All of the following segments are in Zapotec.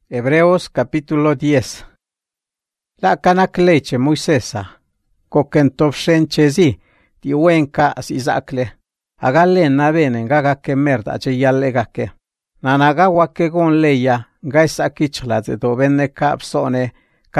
Hebreos capítulo 10. La canak leche Moisesa, coquentov shenchezi, ti wenka si zakle. Agale na benen gaga que merda che yalle gake. Nanaga wake gon leya, gaisa kichladze do benne kapsone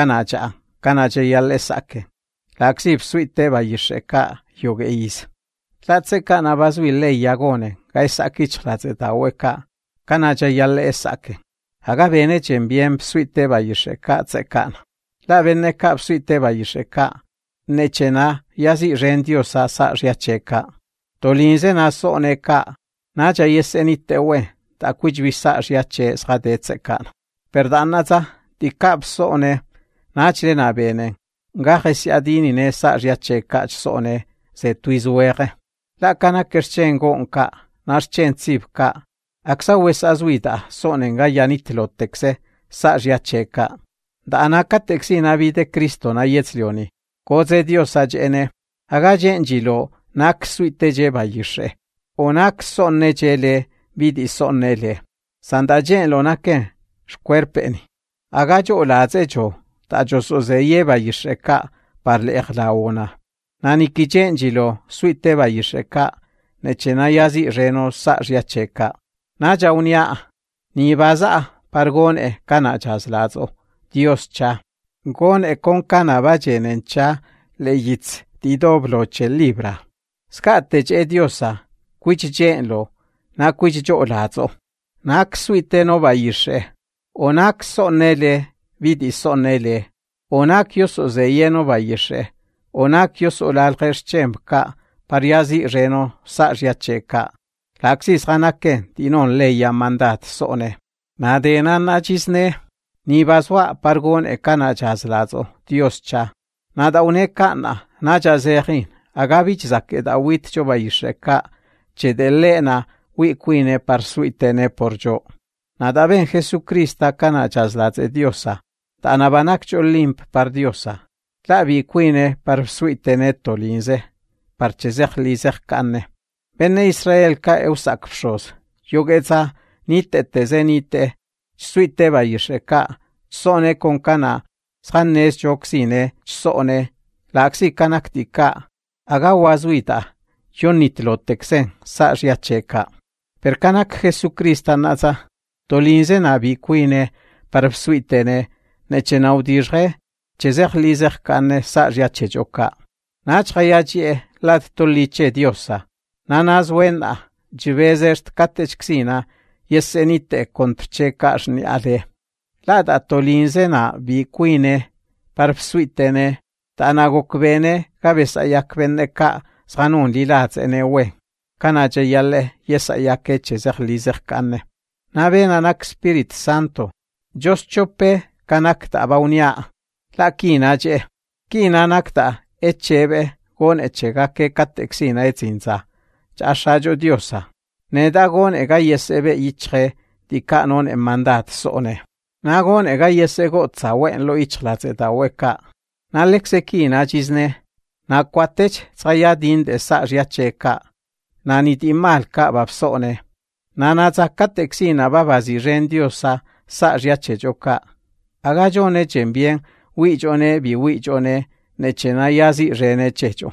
kanache yalle sake. Laksip suite bayisheka yoge is. Latse kana bazwi leya gone, gaisa kichladze da weka, kanache yalle sake. Aga bene chembiem suite bayisheka tsekana. La benne kap suite bayisheka. Nechena yazi rendiosa sa riacheka. Tolinze na sone ka. Naja yesenite we. Ta kujvisa riache sgade tsekana. Perdanaza di kap sone. Nachle na bene. Ngahesi adini ne sa riacheka sone. Se tuizuere. La kana kerchengo nka. Narchen tsibka. Aksa wes azuida sone nga yanitlotekse sa riacheka. Da anakateksi na vide Kristo na yetzlioni. Koze Dios ajene. Aga jengilo nak suite jeba yishe. Onak sonne jele vidi sonnele. Sanda jenlo nake shkwerpeni. Aga jo laze jo. Ta jo soze yeba yisheka parle ekhlaona. Nani ki jengilo suite ba yisheka. Nechena yazi reno sa riacheka. Naja unia. Ni baza pargone kana jazlazo. Dios cha. Gone con kana vajenen cha leyitz di doblo che libra. Skate che diosa, quich jenlo, na quich jo lazo. Nak suite no bayishe. Onak sonele, vidi sonele. Onak yoso zeyeno bayishe. Onak yoso lalgesh chemka, pariazi reno sa riacheka. Laksis hanake, dinon leya mandat sone. Nadena nachisne. Ni baswa pargon e kana jazlazo, Dios cha. Nada une kana, naja zehin, agavich zake da wit jo bayisheka, che de lena wikuine par suitene por jo. Nada ben Jesucrista kana jazlaze Diosa, ta anabanak jo limp par Diosa. La wikuine par suitene tolinze, par chezech lizech kanne. Benne Israel ka eusak fshos, yogeza nite tezenite, suite bayisheka, sone con kana, shannes joksine, sone, laksi kanaktika, aga wazuita, yonitloteksen, sa riacheka. Per kanak Jesucrista naza, tolinze nabi kuine, par suitene, nechenaudirre, chezech lizech kane sa riachejoka. Nachayachie, lat toliche diosa, nanaz wena, jivezest katechksina, yesenite kontrchekashni ale. Lada tolinze na bikuine, parpsuitene, tanagokbene, cabeza yakbene ka, sganun lilatzene we. Kanaje yale, yesayakeche zerlizech kane. Nabena nak Spirit Santo, Jos chope kanakta baunia. La kinaje, kina nakta, echebe, gon echegake katexina etzinza. Chashajo diosa. Nedagon ega yesebe ichre, di kanon en mandat sone. Nagon ega yesego tzawen lo ichlatze da weka. Na lexekina jizne. Na kwatech tzayadin de sa riacheka. Na nitimal ka babsone. Na nazakatexina babazi rendiosa sa riachejoka. Agajone chembien, wichone bi wichone, nechena yazi rene checho.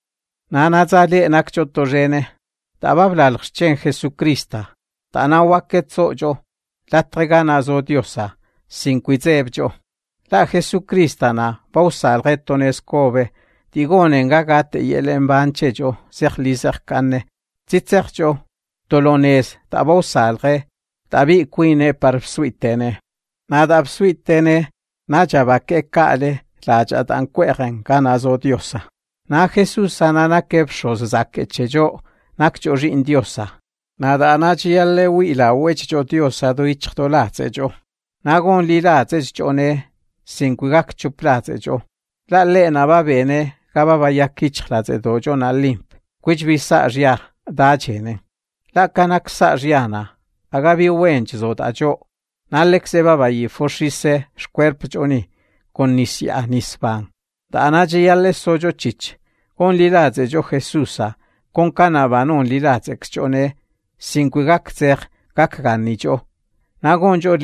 Na nazale nakchoto rene. Tababla chen Jesucrista. Tanawaketso yo. La tregana zo diosa, sinquizebjo. La Jesucrista na, bausa retones kobe, digonen gagate yelen banchejo, zerlizech kane, zitzerjo, tolones, tabausa re, tabi quine par suitene. Nadab suitene, najabake kale, la jatan queren gana zo diosa. Na Jesus anana kepshos zakechejo, nakjo rin diosa. Nada anachialle wila wechjo diosa do ichtolatzejo. Nagon lilatzejone, sinquigak chuplatzejo. La lena va bene, gababa yakichlatzedojo na limp. Quichvisa ria, dachene. La kanak sa riana, agabi wenchzo dajo. Nalexe baba yi foshise, shquerpjoni, con nisia nisban. Da anachialle sojo chich, con lilatzejo Jesusa, con canabanon lilatzexjone, sinquigak zer gak ganijo. Nagonjo les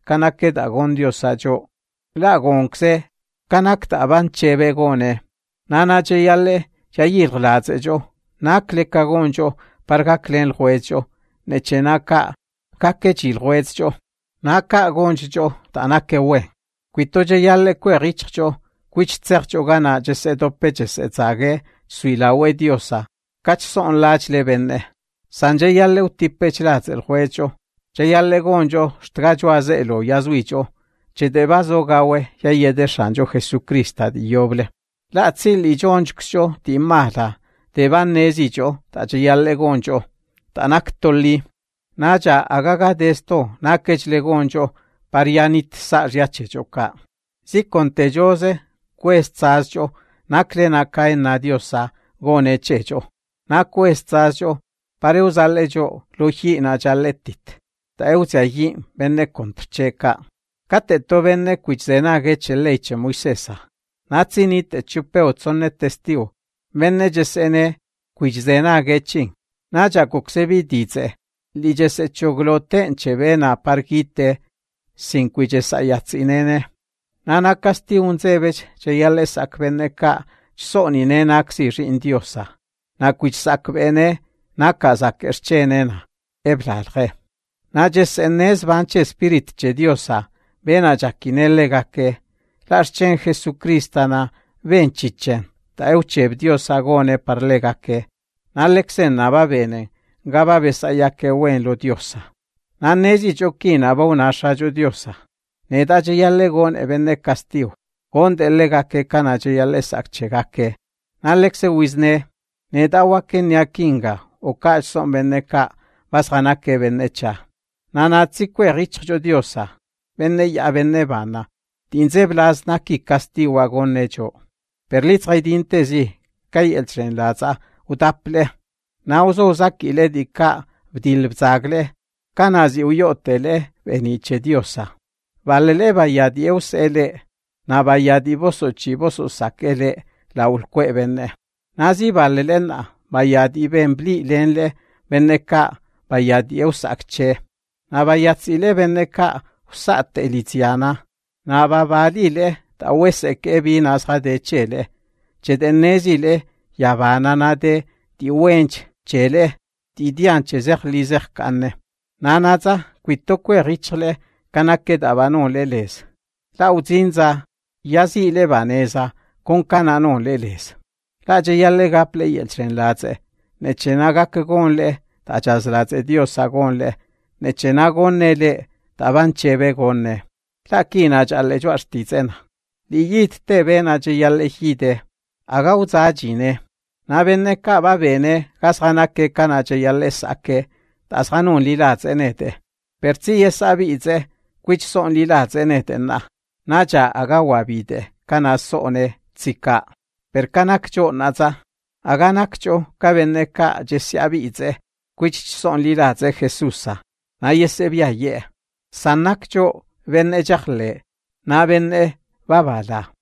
kanake da gon Diosa jo. La gonkse kanak da ban chebe gone. Nana che yalle ya yirglaze jo. Nakle kagon jo parga klen juez jo. Neche naka kake chil juez jo. Naka gonch jo tanake we. Quito je yalle kwe rich jo. Quich tserch jo gana jese dope jese zage suilawe Diosa. Kach son lach le benne. Sanje yalle utipech laz el juez jo. Je yalle gonjo shtrajo azelo yazuicho. Che debazo gawe ya yede shanjo Jesucrista di yoble. La zili jonjksho di mala. Deban nezicho ta je yalle gonjo. Tanak tolli. Naja agaga desto nakech le gonjo parianit sa riachecho ka. Si contejose questazjo nakle nakai na Diosa gone checho. Na questazjo pare usalle jo luhi na jalletit. Ta euzia yi benne contrcheca. Cate to venne quizena gece leice Moisesa. Nazinit e ciupeo zonne testiu. Venne gesene quizena gecin. Naja cuxevi dice. Liges e cioglote cevena pargite sin quigesa yatzinene. Nana casti un zevec ce yales venne ca soni nenaxi rin Diosa. Na quizak vene na kazak erchenena. Eblalge. Nages enes vanche spirit ce Diosa. Vena giachinelle gacche, l'arcen Jesucristana vencicen, ta euceb Dios agone parle gacche, n'alexenna va bene, gaba besayake wen lo Diosa. N'annesi giochina va un'ascia gio Diosa, ne da giallegon e venne castiu, onde le gacche canace yalle sacce gacche, n'alexe wisne, ne da wake niakinga, o calson venne ca, vasganake venne cha. N'anazzique rich gio Diosa. Venne ya venne vana. Dinze blas naki casti wagon necho. Per li traidintesi, kai el tren laza, utaple. Nauzo zakile di ka vdilbzagle, kanazi uyotele venice Diosa. Valele vayadi eusele, na vayadi voso chivoso sakele la ulque venne. Nazi valelena, vayadi vembli lenle, venne ka vayadi eusakche. Na vayatzile venne ka Usate Eliziana, na babalile, ta wese ke binas de chele, che denesile, yavana de, di wench, chele, di dianche zerlizech canne. Nanaza, quitoque richle, canake davanon leles. La uzinza, yazile vanesa, con cananon leles. La yalle gaple y el chenlaze, nechenagak gonle, ta chazlaze Dios agonle, nechenagonele, taban chebe gonne. La kina jalle juastizena. Li yit te vena jalle hide. Aga uzajine. Na venne ka va bene. Kasganake kana jalle sake. Tasganun lila zenete. Perzi yesabize. Quich son lila zenete na. Naja aga wabide. Kana sone zika. Per kanakcho naza. Aga nakcho ka venne ka jesiabize. Quich son lila ze Jesusa. Na yesebia ye. Sanakcho venne jahle, na venne babala.